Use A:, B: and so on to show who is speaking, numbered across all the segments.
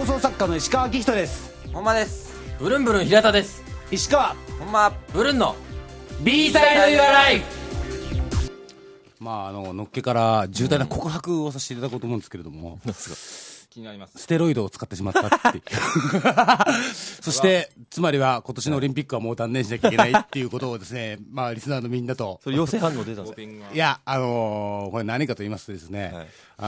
A: 放送作家の石川明人です。
B: ほんまです。
C: ブルンブルン平田です。
A: 石川
B: ほんま
C: ブルンの
A: B サイドユアライフ。のっけから重大な告白をさせていただこうと思うんですけれども、
B: 気になります。
A: ステロイドを使ってしまったっていうそしてつまりは今年のオリンピックはもう断念しなきゃいけないっていうことをですね、リスナーのみんなと、
D: それ陽性反応出たんですか？
A: いや、これ何かと言いますとですね、ブ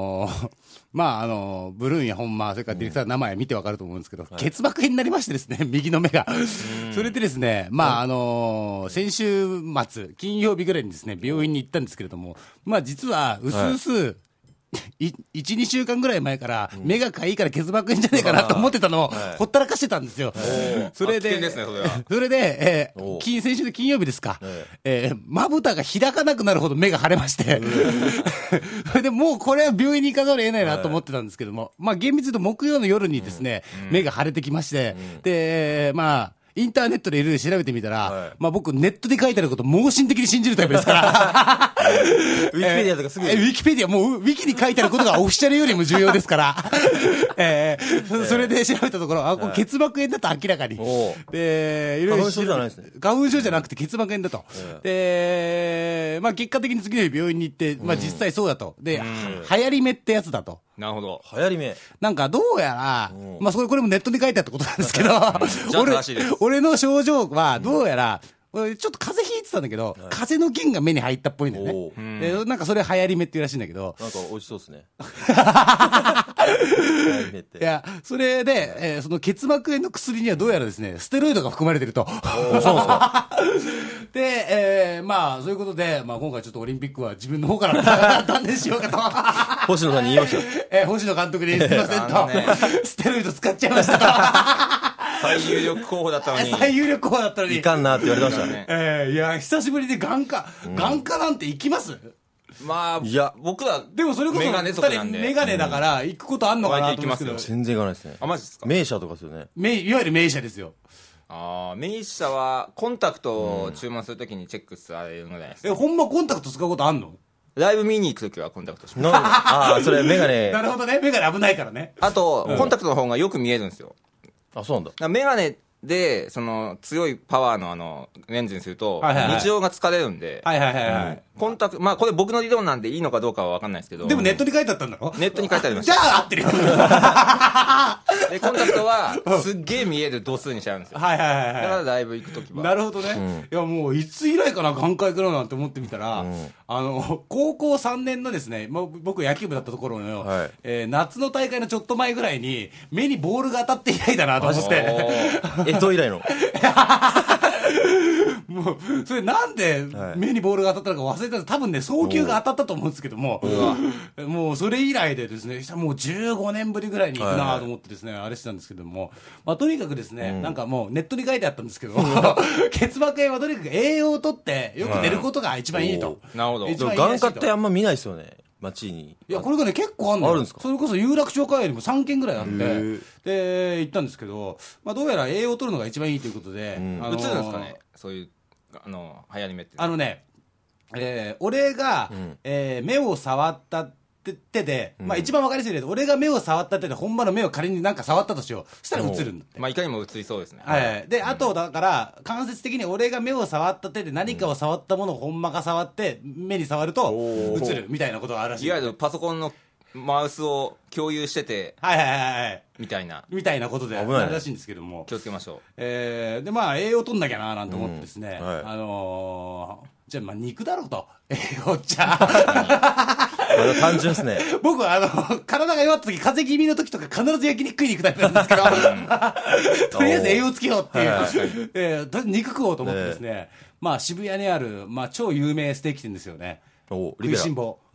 A: ルーンや本間、それからディレクターの名前見てわかると思うんですけど、結膜炎になりましてですね、右の目が。それでですね、先週末、金曜日ぐらいにですね、病院に行ったんですけれども、実は、うすうす、1、2週間ぐらい前から、目がかゆいから結膜炎じゃねえかなと思ってたのを、ほったらかしてたんですよ。それで、
B: 危険ですね、それは。
A: それで、先週の金曜日ですか、まぶたが開かなくなるほど目が腫れまして、それでもうこれは病院に行かざるを得ないなと思ってたんですけども、厳密に言うと木曜の夜にですね、目が腫れてきまして、で、インターネットでいろいろ調べてみたら、僕ネットで書いてあること盲信的に信じるタイプですから。
D: ウィキペディアとかすぐ
A: ウィキペディア、もうウィキに書いてあることがオフィシャルよりも重要ですから。それで調べたところ、これ結膜炎だと明らかに。で、いろいろ。
D: 花粉症じゃないですね。
A: 花粉症じゃなくて結膜炎だと。で、結果的に次の日病院に行って、実際そうだと。で、流行り目ってやつだと。
B: なるほど。
D: 流行り目。
A: なんかどうやら、これもネットに書いてあったことなんですけど、俺の症状はどうやら、俺ちょっと風邪ひいてたんだけど、風の菌が目に入ったっぽいんだよね。で、なんかそれ流行り目っていうらしいんだけど。
D: なんか美味しそうですね。
A: いや、それで、その結膜炎の薬にはどうやらですね、ステロイドが含まれてると。
D: そうですか。
A: で、そういうことで、今回ちょっとオリンピックは自分の方から断念しようかと。
D: 星野さんに言いましたよ。
A: 星野監督にすいませんと、ステロイド使っちゃいましたと。
B: 最有力候補だったのに。
A: 最有力候補だったのに。
D: いかんなって言われてましたね。
A: いや、久しぶりで眼科なんて行きます？
B: いや、僕は、
A: でもそれこそ、
B: メガネ族なんで。
A: メガネだから、行くことあんのかなと思うんですけど。
D: 全然行かないですね。
B: あ、マジですか？
D: 名車とかですよね。
A: いわゆる名車ですよ。
B: 名車は、コンタクトを注文するときにチェックされるのじゃないですか。
A: ほんまコンタクト使うことあんの？
B: ライブ見に行くときはコンタクトします。
D: それメガネ。
A: なるほどね。メガネ危ないからね。
B: あと、コンタクトの方がよく見えるんですよ。
D: あ、そうなんだ。
B: メガネで、強いパワーのレンズにすると、日常が疲れるんで、コンタクト、これ僕の理論なんでいいのかどうかは分かんないですけど。
A: でもネットに書いてあったんだろ？
B: ネットに書いてありました。
A: じゃあ合ってるよ。
B: で、コンタクトは、すっげえ見える度数にしちゃうんですよ。だからライブ行くときは。
A: なるほどね。いや、もう、いつ以来かな、眼科行くのなんて思ってみたら、高校3年のですね、僕野球部だったところの、夏の大会のちょっと前ぐらいに、目にボールが当たって以来だなと思って。
D: 干支以来の。
A: もう、それなんで目にボールが当たったのか忘れたら、多分ね、送球が当たったと思うんですけども、もうそれ以来でですね、もう15年ぶりぐらいに行くなと思ってですね、あれしてたんですけども、とにかくですね、なんかもうネットに書いてあったんですけど、結膜炎はとにかく栄養をとってよく寝ることが一番いいと。
B: なるほど。
D: 眼科ってあんま見ないですよね。街に。
A: いや、これがね、結構あるのよ。
D: あるんですか？
A: それこそ有楽町会よりも3軒ぐらいあって、で、行ったんですけど、どうやら栄養を取るのが一番いいということで、
B: 映るんですかね、そういう、流行り目って。
A: 俺が、目を触った手で、一番わかりやすい例で、俺が目を触った手で、本場の目を仮になんか触ったとしよう。そしたら映るんだって。
B: いかにも映りそうですね。
A: で、あと、だから、間接的に俺が目を触った手で何かを触ったものを本間が触って、目に触ると、映るみたいなことがあるらしい。
B: いわゆるパソコンのマウスを共有してて、みたいな。
A: みたいなことであるらしいんですけども。
B: 気をつけましょう。
A: で、栄養取んなきゃななんて思ってですね、じゃあ、肉だろうと。栄養じゃ
D: 単純ですね。
A: 僕は体が弱った時、風邪気味の時とか必ず焼肉食いに行くタイプなんですけど、とりあえず栄養つけようっていう、とりあえず肉食おうと思ってですね、渋谷にある、超有名ステーキ店ですよね。食いしん坊。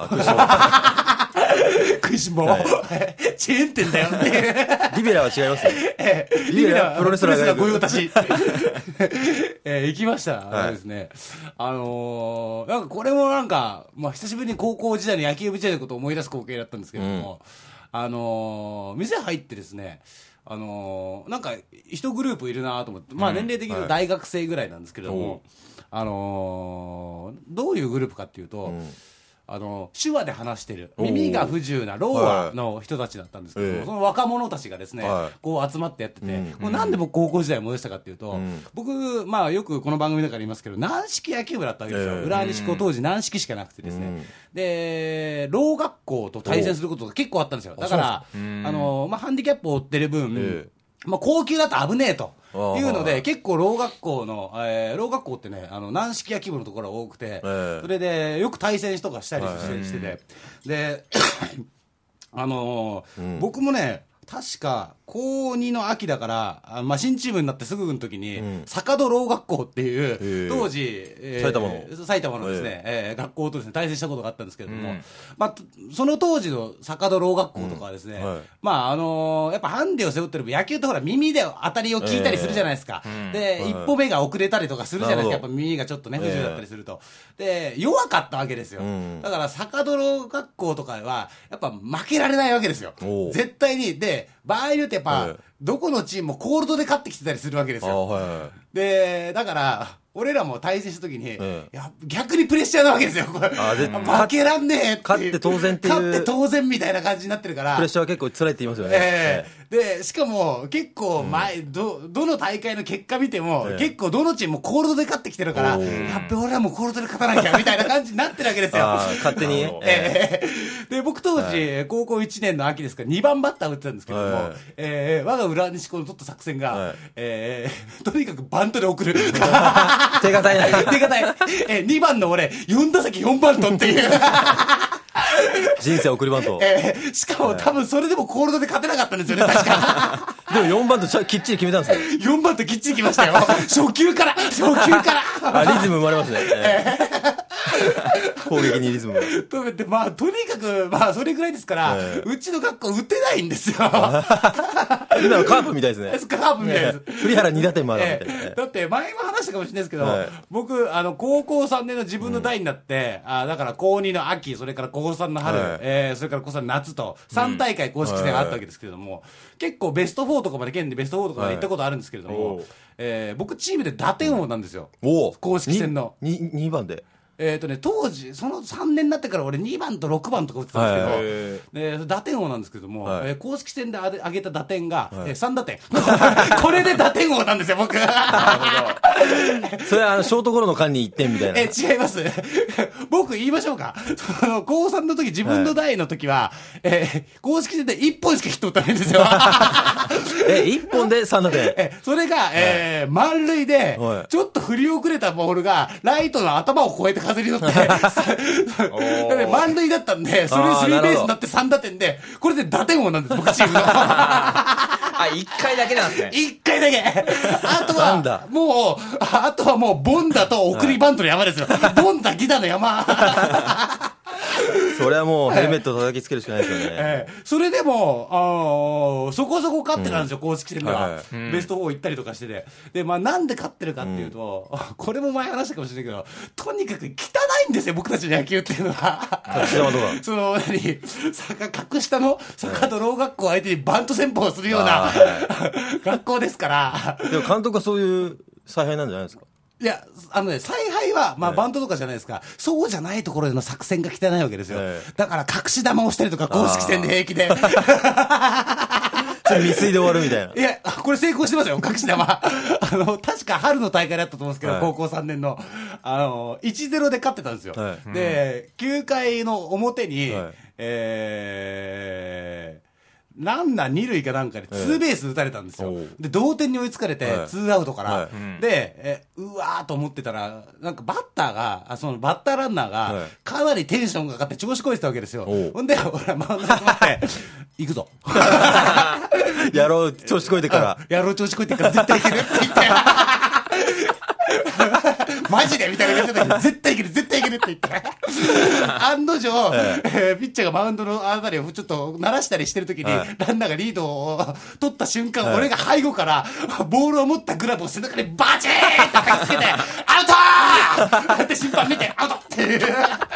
A: 食いしん坊。チェーン店だよっていう。
D: リベラは違いますね。
A: リベラはプロレスラー御用達。行きましたですね。なんかこれもなんか、久しぶりに高校時代の野球部時代のことを思い出す光景だったんですけれども、店入ってですね、なんか一グループいるなと思って、年齢的に言うと大学生ぐらいなんですけれども、どういうグループかっていうと、 手話で話してる、耳が不自由なろう話の人たちだったんですけども、その若者たちがですね、こう集まってやってて、もうなんで僕高校時代思い出したかっていうと、僕、まあよくこの番組の中で言いますけど、軟式野球部だったわけですよ。浦和西高当時軟式しかなくてですね。で、ろう学校と対戦することが結構あったんですよ。だから、まあハンディキャップを負ってる分、まあ高級だと危ねえと。いうので、結構、ろう学校ってね、軟式野球部のところが多くて、それで、よく対戦とかしたりしてて、で、僕もね、確か、高2の秋だから、まあ、新チームになってすぐの時に、坂戸ろう学校っていう、当時、埼玉のですね、学校とですね、対戦したことがあったんですけれども、まあ、その当時の坂戸ろう学校とかはですね、まあ、やっぱハンデを背負ってる野球ってほら、耳で当たりを聞いたりするじゃないですか。で、一歩目が遅れたりとかするじゃないですか。やっぱ耳がちょっとね、不自由だったりすると。で、弱かったわけですよ。だから、坂戸ろう学校とかは、やっぱ負けられないわけですよ。絶対に。で、場合によってやっぱ、どこのチームもコールドで勝ってきてたりするわけですよ。で、だから、俺らも対戦した時に、逆にプレッシャーなわけですよ。負けらんねえって。
D: 勝って当然っていう。
A: 勝って当然みたいな感じになってるから。
D: プレッシャーは結構辛いって言いますよね。
A: で、しかも結構どの大会の結果見ても、結構どのチームもコールドで勝ってきてるから、やっべ俺らもコールドで勝たなきゃみたいな感じになってるわけですよ。
D: 勝手に。
A: で、僕当時、高校1年の秋ですから2番バッター打ってたんですけども、我が浦和西高の取った作戦が、とにかくバントで送る。
D: 手堅いな。
A: 手堅い。2番の俺、4打席4バントっていう。
D: 人生送りバント。
A: しかも多分それでもコールドで勝てなかったんですよね、確か。
D: でも4バントきっちり決めたんですよ。
A: 4バントきっちり決めましたよ。初球から。リズ
D: ム生まれますね。攻撃にリズムが。
A: とめて、まあ、とにかく、まあ、それぐらいですから、うちの学校打てないんですよ。
D: 今のカープみたいですね。
A: カープみたいです。
D: 栗原2打点もあるみたいな。
A: だって、前も話したかもしれないですけど、僕、高校3年の自分の代になって、だから高2の秋、それから高3の春、それから高3の夏と、3大会公式戦があったわけですけれども、結構ベスト4とかまで、県でベスト4とかまで行ったことあるんですけれども、僕チームで打点王なんですよ。公式戦の。
D: 2番で。
A: 当時、その3年になってから俺2番と6番とか打ってたんですけど、打点王なんですけども、公式戦で上げた打点が、3打点。これで打点王なんですよ、僕。なる
D: ほど。それはショートゴロの間に1点みたいな。
A: 違います。僕言いましょうか。高3の時、自分の代の時は、公式戦で1本しかヒット打ったないんですよ。
D: 1本で3打点。
A: それが、満塁で、ちょっと振り遅れたボールが、ライトの頭を越えて風に乗って、満塁だったんで、それでスリーベースになって3打点で、これで打点王なんです、僕チームの。
B: 1回だけなんですね。
A: 1回だけ。あとはもう、ボンダと送りバントの山ですよ。ボンダ、ギダの山。
D: それはもうヘルメット叩きつけるしかないですよね。
A: それでも、そこそこ勝ってたんですよ、公式戦では。ベスト4行ったりとかしてて。で、まあなんで勝ってるかっていうと、これも前話したかもしれないけど、とにかく汚いんですよ、僕たちの野球っていうのは。その、格下の坂戸ろう学校相手にバント戦法をするような学校ですから。
D: でも監督はそういう采配なんじゃないですか？
A: いや、采配は、まあ、バントとかじゃないですか。そうじゃないところでの作戦が汚いわけですよ。だから、隠し玉をしたりとか、公式戦で平気で。
D: それ未遂で終わるみたいな。
A: いや、これ成功してますよ、隠し玉。確か春の大会だったと思うんですけど、高校3年の。1-0で勝ってたんですよ。で、9回の表に、ランナー2塁かなんかでツーベース打たれたんですよ。で、同点に追いつかれて、ツーアウトから。で、うわーと思ってたら、なんかバッターが、そのバッターランナーが、かなりテンションがかかって調子こいてたわけですよ。ほんで、俺はマウンドに集まって、行くぞ。
D: やろう、調子こいてから。
A: やろう、調子こいてから絶対行けるって言って。マジでみたいな感じで絶対いける絶対いけるって言って案の定、ピッチャーがマウンドのあたりをちょっと鳴らしたりしてるときに、ランナーがリードを取った瞬間、俺が背後からボールを持ったグラブを背中にバチーンって叩きつけてアウトーって審判見てアウトっていう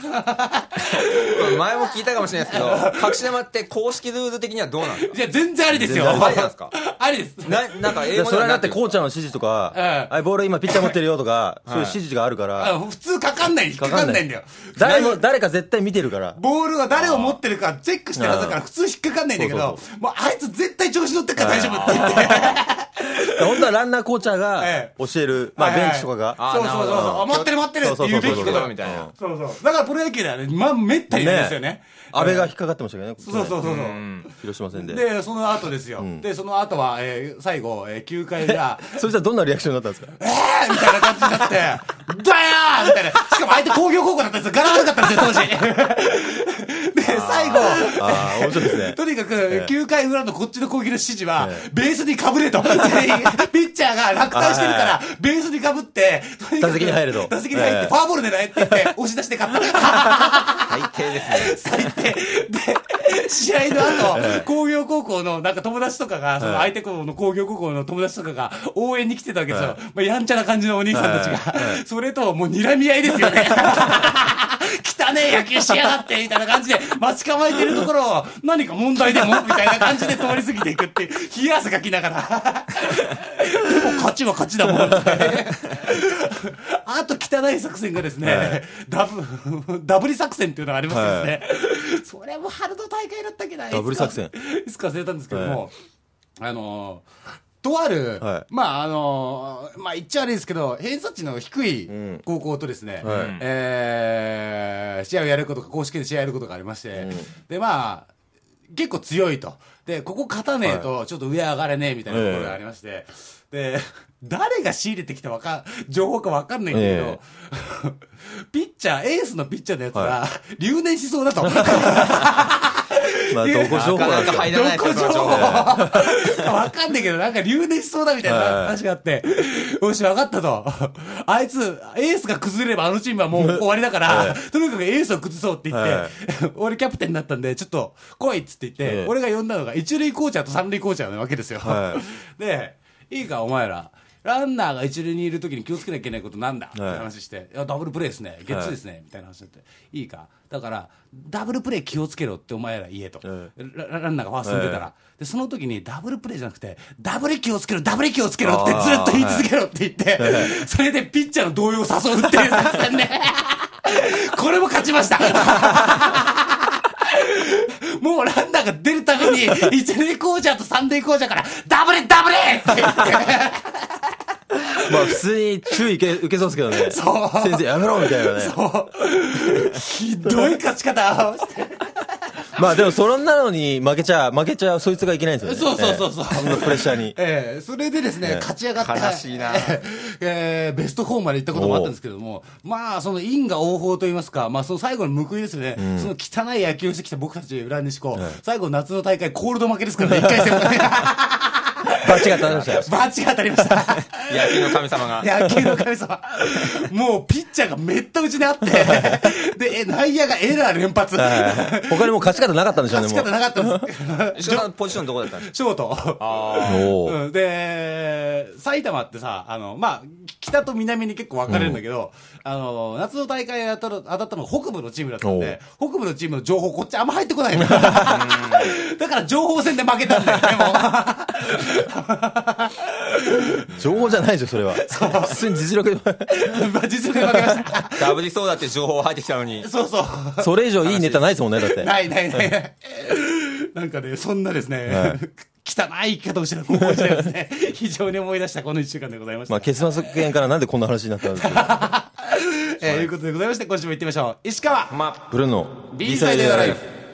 B: 前も聞いたかもしれないですけど、隠し玉って公式ルール的にはどうなんですか？
A: いや、全然ありですよ。
B: ありなんですか？
A: ありです。
B: なんか英語で
D: それはだってコーチャーの指示とか、ボール今ピッチャー持ってるよとか、そういう指示があるから。
A: 普通かかんない、引っかかんないんだよ。
D: 誰か絶対見てるから。
A: ボールは誰を持ってるかチェックしてるはずだから普通引っかかんないんだけど、もうあいつ絶対調子乗ってるから大丈夫って言って。
D: 本当はランナーコーチャーが教える、まあベンチとかが。
A: そうそうそう。待ってるって言うべきことみたいな。そうそう。だからプロ野球ではね、めったにないですよね。
D: 安倍が引っかかってましたけどね。
A: そうそうそう。
D: 広島戦で。
A: で、その後ですよ。で、その後は、最後、9回裏。
D: そしたらどんなリアクションだったんですか？
A: みたいな感じになって、だよーみたいな。しかも相手工業高校だったんですよ。ガラ悪かったんですよ、当時。で、最後。
D: 面白いですね。
A: とにかく、9回裏のこっちの攻撃の指示は、ベースに被れと。ピッチャーが落胆してるから、ベースに被って、
D: 打席に入ると。
A: 打席に入って、フォアボール狙えって言って、押し出して勝った。
B: 最低ですね。
A: 最低。で、試合の後、工業高校のなんか友達とかが、その相手校の工業高校の友達とかが応援に来てたわけですよ。まあ、やんちゃな感じのお兄さんたちが。それと、もう睨み合いですよね。汚ねえ野球しやがってみたいな感じで待ち構えてるところを何か問題でもみたいな感じで通り過ぎていくって冷や汗かきながらでも勝ちは勝ちだもんってあと汚い作戦がですね、ダブリ作戦っていうのがありましてですね、それも春の大会だったっけな、
D: ダブリ作戦
A: いつか忘れたんですけども、とある、まあ言っちゃ悪いですけど、偏差値の低い高校とですね、試合をやることが、公式で試合をやることがありまして、で、まあ、結構強いと。で、ここ勝たねえと、ちょっと上上がれねえみたいなところがありまして、で、誰が仕入れてきた情報かわかんないんだけど、ピッチャー、エースのピッチャーのやつが、留年しそうだと。
D: まあ、どこ情報なんですか？
A: どこ情報わかんないけど、なんか留年しそうだみたいな話があって、よし、わかったと。あいつ、エースが崩れればあのチームはもう終わりだから、とにかくエースを崩そうって言って、俺キャプテンになったんで、ちょっと来いっつって言って、俺が呼んだのが一塁コーチャーと三塁コーチャーなわけですよ。で、いいか、お前ら。ランナーが一塁にいるときに気をつけなきゃいけないことなんだって話して、いや、ダブルプレーですね、ゲッツーですね、みたいな話になって、いいか、だから、ダブルプレー気をつけろってお前ら言えと。ランナーがファーストに出たら。で、その時にダブルプレーじゃなくて、ダブル気をつけろ、ダブル気をつけろってずっと言い続けろって言って、それでピッチャーの動揺を誘うっていう作戦で、これも勝ちました。もうランナーが出るたびに、一塁コーチャーと三塁コーチャーから、ダブルって言って。
D: まあ普通に注意受けそうですけどね。
A: そう。
D: 先生やめろみたいなね。
A: そう。ひどい勝ち方をして。
D: まあでもそんなのに負けちゃうそいつがいけないんですよね。
A: そう。
D: そんなプレッシャーに。
A: それでですね、勝ち上がって。
B: 悲しいな。
A: ベスト4まで行ったこともあったんですけども、まあその因果応報といいますか、まあその最後の報いですね、その汚い野球をしてきた僕たち浦和西高、最後夏の大会コールド負けですからね、1回戦まで。
D: バチが当たりましたよ。
A: バチが当たりました。
B: 野球の神様が。
A: 野球の神様。もうピッチャーがめった打ちであって、で、内野がエラー連発。
D: 他にも勝ち方なかったんでしょうね、
A: 勝ち方なかったんです。
B: 石川さんポジションどこだったんですか？
A: ショート。で、埼玉ってさ、まあ、北と南に結構分かれるんだけど、夏の大会当たったのが北部のチームだったんで、北部のチームの情報こっちあんま入ってこないの。だから情報戦で負けたんだよ、でも。
D: 情報じゃないでしょ、それは。普通に実力で。
A: 実力で負けました。
B: ダブりそうだって情報入ってきたのに。
A: そうそう。
D: それ以上いいネタないですもんね、だって。
A: ない。なんかね、そんなですね、汚い生き方をしてた高校時代ですね、非常に思い出したこの1週間でございました。
D: まあ、結末編からなんでこんな話になったんですか。
A: ということでございまして、今週も行ってみましょう。石川。
D: ブルーの
A: B サイドライフ。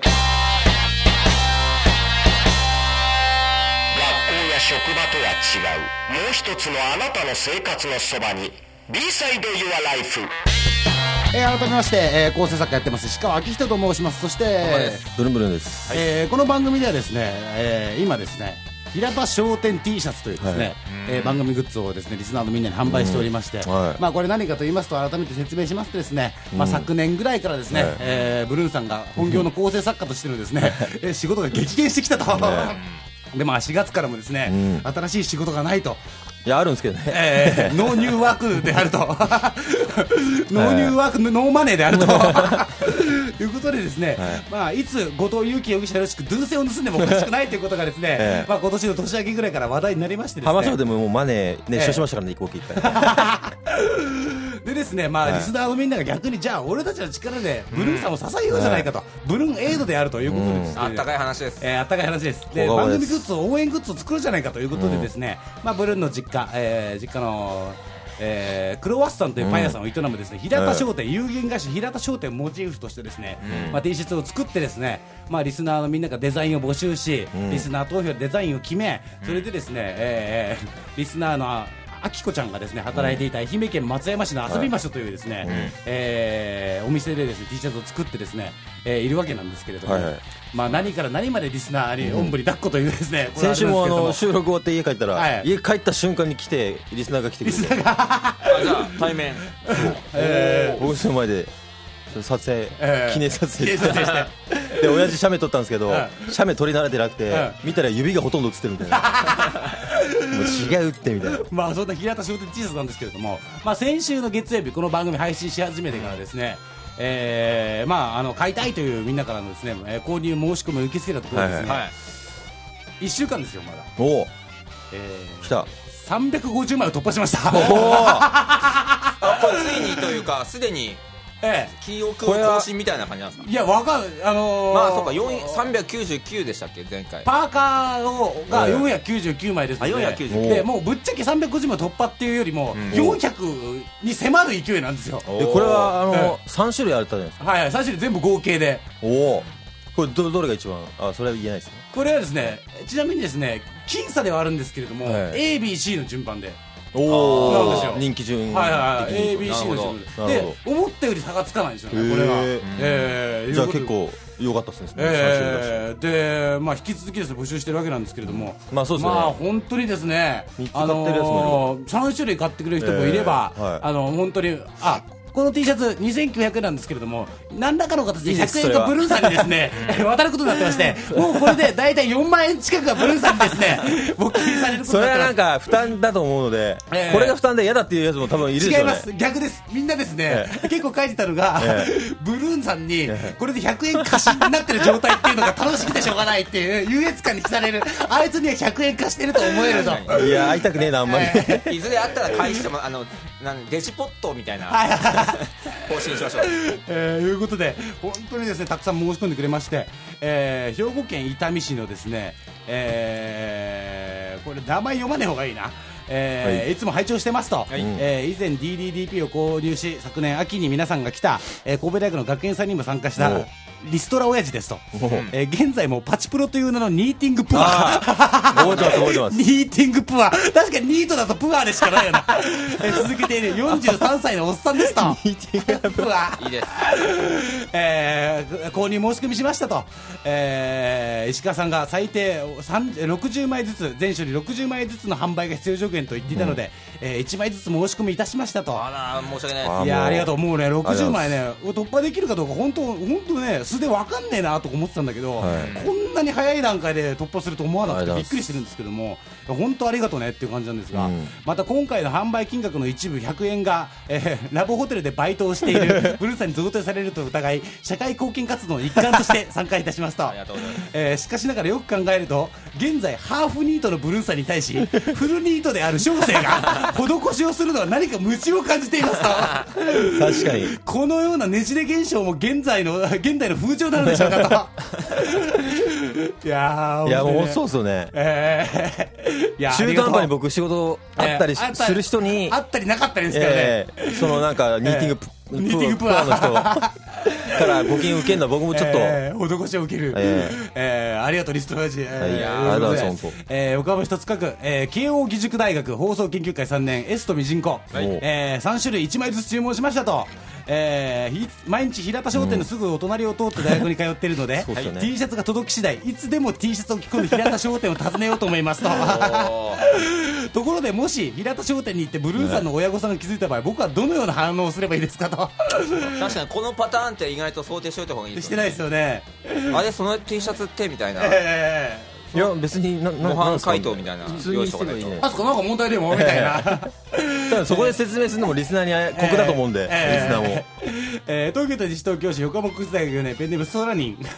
C: 職場とは違うもう一つのあなたの生活のそばに B サイド Your Life。
A: 改めまして、構成作家やってます石川明人と申します。そして
D: ブルンブルンです、
A: この番組ではですね、今ですね平場商店 T シャツというですね、番組グッズをですねリスナーのみんなに販売しておりまして、まあこれ何かと言いますと改めて説明しますとですね、まあ昨年ぐらいからですね、ブルーンさんが本業の構成作家としてのですね、仕事が激減してきたと。でまあ4月からもですね、新しい仕事がないと
D: いや、あるんですけどね。
A: ノーニューワークであると。ノーニューワーク、ノーマネーであると。いうことでですね、いつ後藤祐樹容疑者らしくドゥーセを盗んでもおかしくないということがですね、今年の年明けぐらいから話題になりましてですね。
D: 浜松でももうマネー熱唱しましたからね、飛行機一回。
A: でですね、リスナーのみんなが逆にじゃあ俺たちの力でブルーンさんを支えようじゃないかと、ブルーンエイドであるということでですね、
B: あったかい話です。
A: あったかい話です。で、番組グッズを応援グッズを作るじゃないかということでですね、ブルーンの実家のクロワッサンというパン屋さんを営むですね、平田商店、有限会社平田商店をモチーフとしてですね、T シャツを作ってですね、リスナーのみんながデザインを募集し、リスナー投票でデザインを決め、それでですね、リスナーのあきこちゃんがですね働いていた愛媛県松山市の遊び場所というですね、お店でですね T シャツを作ってですね、いるわけなんですけれども、何から何までリスナーにおんぶに抱っこというですね、
D: 先週も収録終わって家帰ったら、家帰った瞬間に来てリスナーが来てくれて、じゃ
B: あ対面、
D: 僕の前で撮影、記念撮影してで親父写メ撮ったんですけど、写メ撮り慣れてなくて、見たら指がほとんど写ってるみたいな。もう違うってみたいな。
A: そんな平田商店 T シャツなんですけれども、先週の月曜日この番組配信し始めてからですね、買いたいというみんなからのですね、購入申し込みを受け付けたところですね、1週間ですよまだ。
D: 来た。
A: 350枚を突破しました。
B: これついにというかすでに記憶更新みたいな感じなんですか。
A: いや、わかんない。
B: そうか、399でしたっけ前回。
A: パーカーが499枚ですので、
B: 499
A: でもうぶっちゃけ350枚突破っていうよりも、400に迫る勢いなんですよ。
D: これは3種類あったじゃないですか。
A: 3種類全部合計で。
D: これどれが一番、それは言えないですね。
A: これはですね、ちなみにですね、僅差ではあるんですけれども、ABC の順番で。なんですよ、
D: 人気順、
A: ABC の順番で思ったより差がつかないんですよね、これは。
D: じゃあ結構良かったですね。
A: で、引き続きですね募集してるわけなんですけれども、
D: そうですね。
A: 本当にですね、3種類買ってくれる人もいれば、本当にこの T シャツ2900円なんですけれども、何らかの形で100円がブルーンさんにですね渡ることになってまして、もうこれで大体4万円近くがブルーンさんにですね募金されることになってます。
D: それはなんか負担だと思うので、これが負担で嫌だっていうやつも多分いるでしょうね。
A: 違います、逆です。みんなですね、結構書いてたのが、ブルーンさんにこれで100円貸しになってる状態っていうのが楽しくてしょうがないっていう優越感にされる、あいつには100円貸してると思えると。
D: いや、会いたくねえな、あんまり。
B: いずれあったら返してもデジポットみたいな更新しましょう。
A: いうことで本当にですねたくさん申し込んでくれまして、兵庫県伊丹市のですね、これ名前読まない方がいいな。いつも拝聴してますと、以前 DDDP を購入し昨年秋に皆さんが来た、神戸大学の学園祭にも参加したリストラ親父ですと、現在もパチプロという名のニーティングプア
D: 覚えてます。
A: ニーティングプア、確かにニートだとプアでしかないよな。続けている43歳のおっさんですと
D: ニーティングプア
B: いいです。
A: 購入申し込みしましたと、石川さんが最低60枚ずつ、全種類60枚ずつの販売が必要条件と言っていたので、1枚ずつ申し込みいたしましたと。
B: あら、申し訳ないです。
A: いや、ありがとう。もうね60枚ね突破できるかどうか本当ね素で分かんねえなと思ってたんだけど、こんなに早い段階で突破すると思わなくてびっくりしてるんですけども、本当ありがとうねっていう感じなんですが、また今回の販売金額の一部100円が、ラブホテルでバイトをしているブルーさんに贈呈されると疑い、社会貢献活動の一環として参加いたしますと。しかしながらよく考えると現在ハーフニートのブルーさんに対しフルニートである小生が施しをするのは何か無知を感じていますと。
D: 確かに
A: このようなねじれ現象も現代の風潮なのでしょうかと。いや
D: もうそうっすよね。中途半端に僕仕事あったりする人に
A: あったりなかったりですからね、
D: そのなんかニーティングプアの人から募金を受けるのは僕もちょっと
A: 施しを受ける、ありがとうリストラジ、岡山一つ書く、慶応義塾大学放送研究会3年エストミジンコ、3種類1枚ずつ注文しましたと。毎日平田商店のすぐお隣を通って大学に通っているので、T シャツが届き次第いつでも T シャツを着込んで平田商店を訪ねようと思いますと。ところでもし平田商店に行ってブルーさんの親御さんが気づいた場合、僕はどのような反応をすればいいですかと。
B: 確かにこのパターンって意外と想定しておいた方がいいですよね。
A: してないですよね。
B: あれその T シャツってみたいな、
D: いや別に
B: 模範解答みたいな用意しとかないと。
A: あそこなんか問題でもみたいな。
D: ただそこで説明するのもリスナーに酷だと思うんで、リスナーも。
A: 東京都西東京市横浜国立大学4年ペンネームソラニン。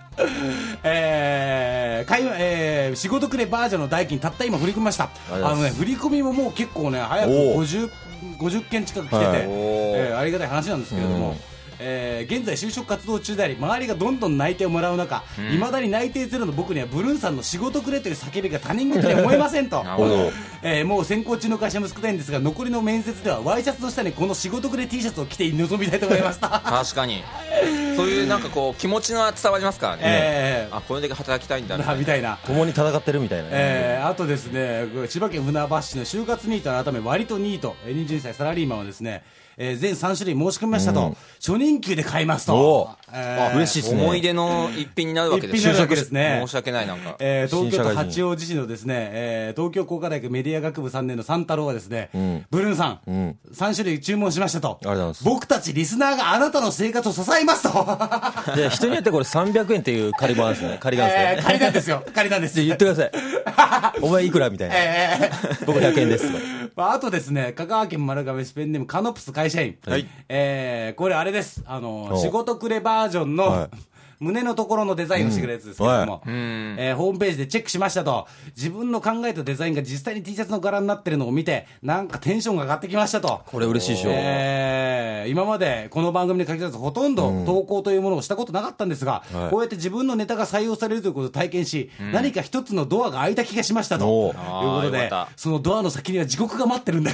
A: 仕事くれバージョンの代金たった今振り込みました。振り込みももう結構ね早く50件近く来てて、ありがたい話なんですけれども、現在就職活動中であり周りがどんどん内定をもらう中、いまだに内定ゼロの僕にはブルーンさんの仕事くれという叫びが他人事に思えませんと。もう先行中の会社も少ないんですが、残りの面接ではワイシャツの下にこの仕事くれ T シャツを着て臨みたいと思いました。
B: 確かにそういうなんかこう気持ちが伝わりますからね。これだけ働きたいんだ
A: みたいな、
D: 共に戦ってるみたいな。
A: あとですね、千葉県船橋市の就活ニート改め割とニート22歳サラリーマンはですね、全3種類申し込みましたと、初任給で買いますと。
D: 嬉しいですね。
B: 思い出の一品になるわけです。
A: 就職ですね。
B: 申し訳ないなんか。
A: 東京都八王子市のですね、東京工科大学メディア学部3年の三太郎はですね、ブルーンさん、3種類注文しましたと。僕たちリスナーがあなたの生活を支えますと。
D: で人によってこれ300円っていう仮番ですね。仮なんですね。
A: 仮なんですよ。仮なんです。
D: 言ってください。お前いくらみたいな。僕100円です。
A: あとですね、香川県丸亀市ペンネームカノプス会社員。これあれです。仕事くれバージョンの、胸のところのデザインをしてくれるやつですけども、ホームページでチェックしましたと。自分の考えたデザインが実際に T シャツの柄になってるのを見て、なんかテンションが上がってきましたと。
D: これ嬉しいでしょ。
A: 今までこの番組に限らずほとんど投稿というものをしたことなかったんですが、こうやって自分のネタが採用されるということを体験し、何か一つのドアが開いた気がししましたということで、そのドアの先には地獄が待ってるんだよ。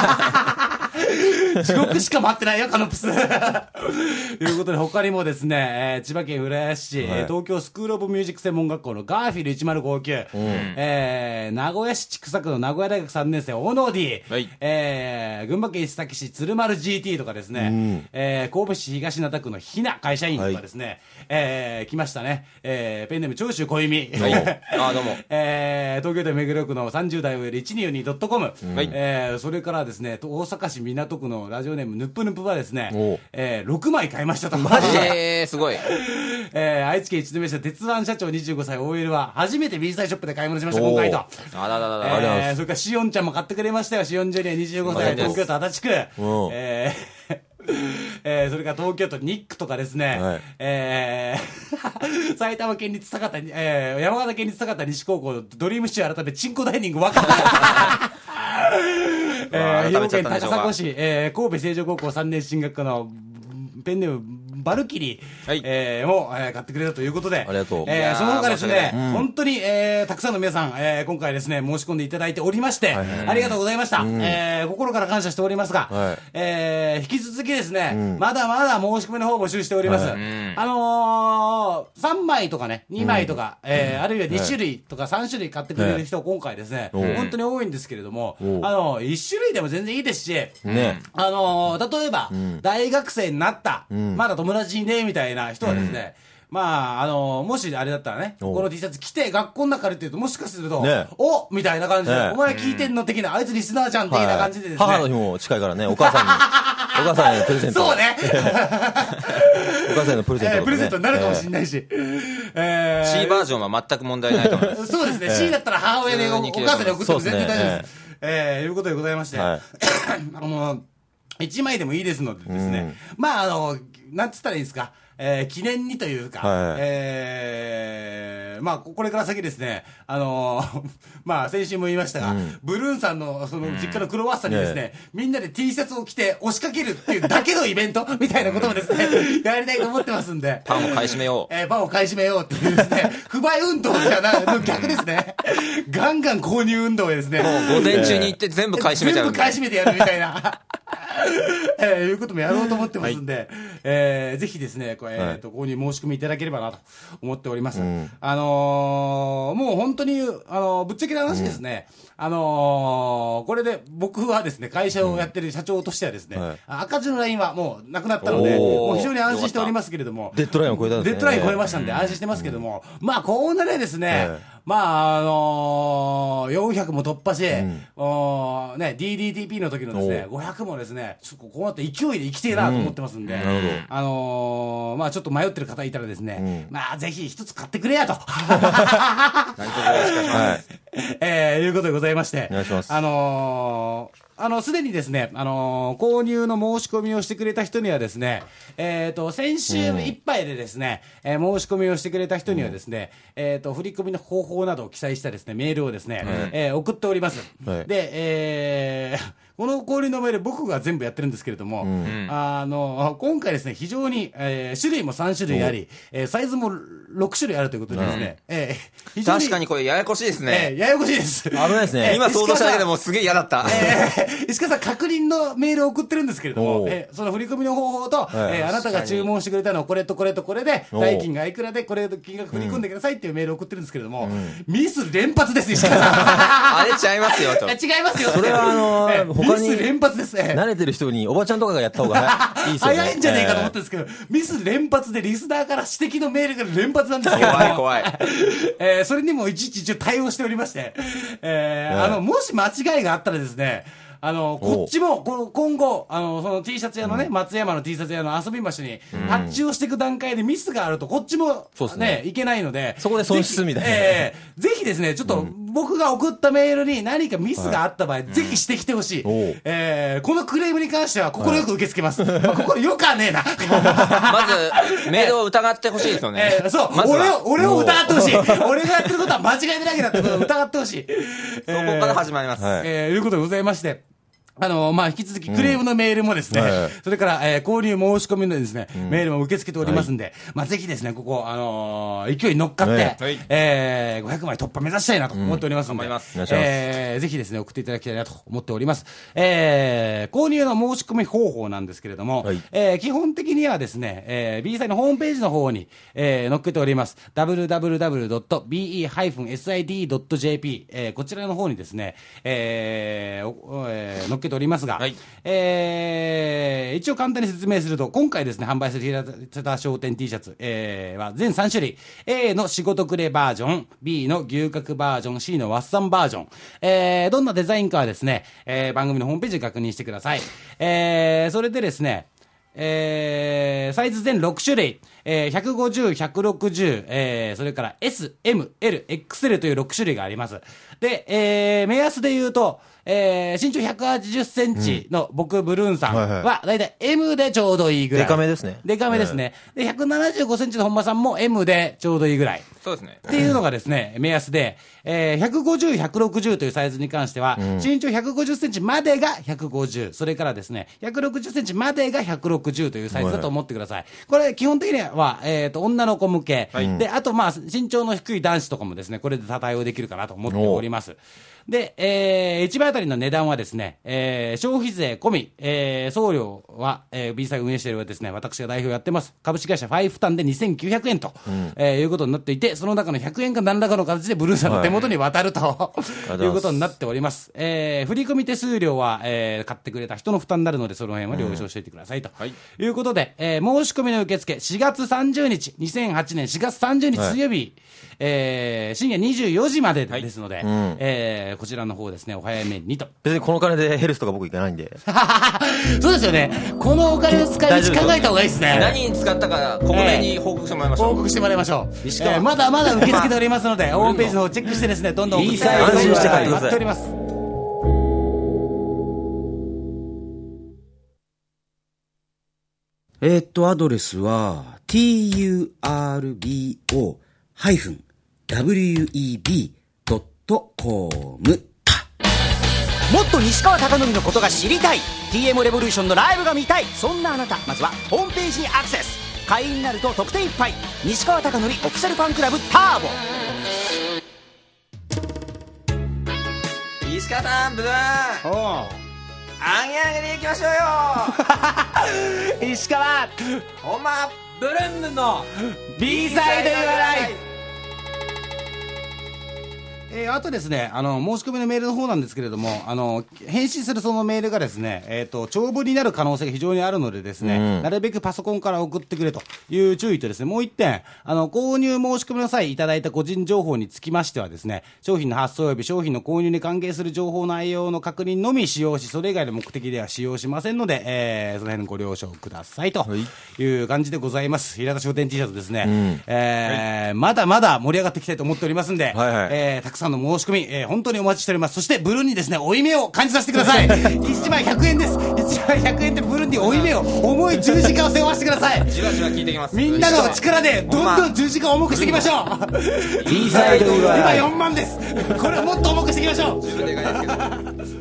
A: 地獄しか待ってないよカノプス。ということで他にもですね、千葉県浦安市、東京スクールオブミュージック専門学校のガーフィル1059、名古屋市千種区の名古屋大学3年生オノディ、群馬県伊勢崎市鶴丸 GT とかですね、神戸市東灘区のひな会社員とかですね、来ましたね。ペンネーム長州小弓、どうも、東京都目黒区の30代 OL1242.com、それからですね大阪市港区のラジオネームヌップヌップはですね、6枚買いましたと。
B: マジですごい。
A: 愛知県一宮市の鉄腕社長25歳 OL は初めて B サイショップで買い物しました今回と。それからしおんちゃんも買ってくれましたよ。しおんジュニア25歳東京都足立区、それから東京都ニックとかですね、埼玉県立坂田、山形県立坂田西高校ドリームシチュー改めチンコダイニング若兵庫県高砂市、神戸成城高校3年進学科のペンネームバルキリー、を買ってくれたということで、
D: ありがとう。
A: その他ですね、本当にたくさんの皆さん、今回ですね申し込んでいただいておりまして、ありがとうございました。心から感謝しておりますが、引き続きですね、まだまだ申し込みの方を募集しております。3枚とかね、2枚とか、あるいは2種類とか3種類買ってくれる人、今回ですね、本当に多いんですけれども、1種類でも全然いいですし、例えば、大学生になった、まだ友達いねえみたいな人はですね、もしあれだったらね、この T シャツ着て学校の中でっていうと、もしかすると、おみたいな感じで、お前聞いてんの的な、あいつリスナーじゃん的な感じでですね。
D: 母の日も近いからね、お母さんへのプレゼント。
A: そうね。
D: お母さんへのプレゼント。
A: プレゼントになるかもしれないし。
B: C バージョンは全く問題ないと思います。
A: そうですね、C だったら母親でお母さんに送っても全然大丈夫です。いうことでございまして、1枚でもいいですのでですね、なんつったらいいんですか、記念にというか、これから先ですね、先週も言いましたが、ブルーンさんのその実家のクロワッサンにですね、みんなで T シャツを着て押しかけるっていうだけのイベントみたいなことをですね、やりたいと思ってますんで。
B: パンを買い占めよう。
A: パンを買い占めようっていうですね、不買運動じゃない、逆ですね。ガンガン購入運動ですね。
B: もう午前中に行って全部買い占めちゃう。
A: 全部買い占めてやるみたいな。いうこともやろうと思ってますんで、ぜひですね、購入申し込みいただければなと思っております。もう本当に、ぶっちゃけな話ですね、これで僕はですね、会社をやってる社長としてはですね、赤字のラインはもうなくなったので、もう非常に安心しておりますけれども、
D: デッドラインを超えたんですね。
A: デッドライン超えましたんで安心してますけども、こうなれですね、 まあ400も突破し、DDTP の時のですね、500もですね、ちょっとこうなって勢いで生きてえなと思ってますんで、まあちょっと迷ってる方いたらですね、まあぜひ一つ買ってくれやと。いうことでございまして、
D: お願いします。
A: すでにですね、購入の申し込みをしてくれた人にはですね、先週いっぱいでですね、申し込みをしてくれた人にはですね、振り込みの方法などを記載したですね、メールをですね、送っております。で、この購入のメール、僕が全部やってるんですけれども、今回ですね、非常に、種類も3種類あり、サイズも6種類あるということでですね、
B: 非常に確かにこれややこしいですね。
A: ややこしいです。
D: 危ないですね。
B: 今想像しただけでもすげえ嫌だった。
A: 石川さん、確認のメールを送ってるんですけれども、その振り込みの方法と、あなたが注文してくれたのはこれとこれとこれで、代金がいくらで、これと金額振り込んでくださいっていうメールを送ってるんですけれども、ミス連発です、石川さん。
B: あれ違いますよ、と。
A: 違いますよ。
D: それは
A: 他に、ミス連発ですね。
D: 慣れてる人に、おばちゃんとかがやった方がいいですよね。
A: 早いんじゃねえかと思ったんですけど、ミス連発でリスナーから指摘のメールが連発なんですけど、
B: 怖い。
A: それにもいちいち対応しておりまして、もし間違いがあったらですね、こっちも、今後、その T シャツ屋のね、松山の T シャツ屋の遊び場所に発注をしていく段階でミスがあると、こっちもね、いけないので、
D: そこで損失みたいな。
A: ぜひですね、ちょっと僕が送ったメールに何かミスがあった場合、ぜひ指摘してほしい。このクレームに関しては、心よく受け付けます。心よかねえな。
B: まず、メールを疑ってほしいですよね。
A: そう、俺を疑ってほしい。俺がやってることは間違いでなきゃだってことを疑ってほしい。
B: そこから始まります。
A: いうことでございまして。引き続きクレームのメールもですね、それから、購入申し込みのですね、メールも受け付けておりますんで、ぜひですね、ここ、勢いに乗っかって、500枚突破目指したいなと思っておりますので、ぜひですね、送っていただきたいなと思っております。購入の申し込み方法なんですけれども、基本的にはですね、B サイのホームページの方に、載っけております。www.be-sid.jp、こちらの方にですね、載っけておりますが、一応簡単に説明すると、今回ですね、販売されていた商店 T シャツ、は全3種類、A の仕事くれバージョン、B の牛角バージョン、C のワッサンバージョン、どんなデザインかはですね、番組のホームページで確認してください。それでですね、サイズ全6種類、150、160、それから S、M、L、XL という6種類があります。で、目安で言うと、身長180センチの僕、ブルーンさんは、だいたい M でちょうどいいぐらい。
D: デカめですね。
A: デカめですね。で、175センチの本間さんも M でちょうどいいぐらい。
B: そうですね。
A: っていうのがですね、目安で、150、160というサイズに関しては、身長150センチまでが150、それからですね、160センチまでが160というサイズだと思ってください。これ、基本的には、女の子向け。で、あと、身長の低い男子とかもですね、これで対応できるかなと思っております。で、1枚あたりの値段はですね、消費税込み、送料は、B サイ運営しているですね、私が代表やってます。株式会社ファイ負担で2900円と、いうことになっていて、その中の100円か何らかの形でブルーさんの手元に渡ると、いうことになっております。振込手数料は、買ってくれた人の負担になるので、その辺は了承しておいてくださいと。いうことで、申し込みの受付、4月30日、2008年4月30日水曜日、深夜24時までですので、こちらの方ですね、お早めにと。
D: 別にこのお金でヘルスとか僕行かないんで。
A: そうですよね。このお金の使い道考えた方がいいですね。
B: 何に使ったか、ここに報告してもらいましょう。
A: 報告してもらいましょう。まだまだ受け付けておりますので、ホームページの方チェックしてですね、どんどん
D: 安心して帰ってください。
A: 待っております。
E: アドレスは、turbo-web.com。もっと西川貴教のことが知りたい、 TM レボリューションのライブが見たい、そんなあなた、まずはホームページにアクセス。会員になると特典いっぱい、西川貴教オフィシャルファンクラブターボ。
B: 石川さん、ブルーン、あげあげでいきましょうよ。
A: 石川
B: ほんまブルーンの
A: B サイドユアライフ。 あとですね、申し込みのメールの方なんですけれども、返信するそのメールがですね、長文になる可能性が非常にあるのでですね、なるべくパソコンから送ってくれという注意とですね、もう一点、購入申し込みの際いただいた個人情報につきましてはですね、商品の発送及び商品の購入に関係する情報内容の確認のみ使用し、それ以外の目的では使用しませんので、その辺ご了承くださいという感じでございます。平田商店 T シャツですね、まだまだ盛り上がっていきたいと思っておりますんで、たくさんの申し込み、本当にお待ちしております。そしてブルーにですね、負い目を感じさせてください。1枚100円です。1枚100円でブルーに負い目を、重い十字架を背負わせてください。
B: じわじわ聞いてきます。
A: みんなの力でどんどん十字架を重くしていきましょう。
E: B サイドは
A: 今4万です。これをもっと重くしていきましょう。
B: 自分でかいですけど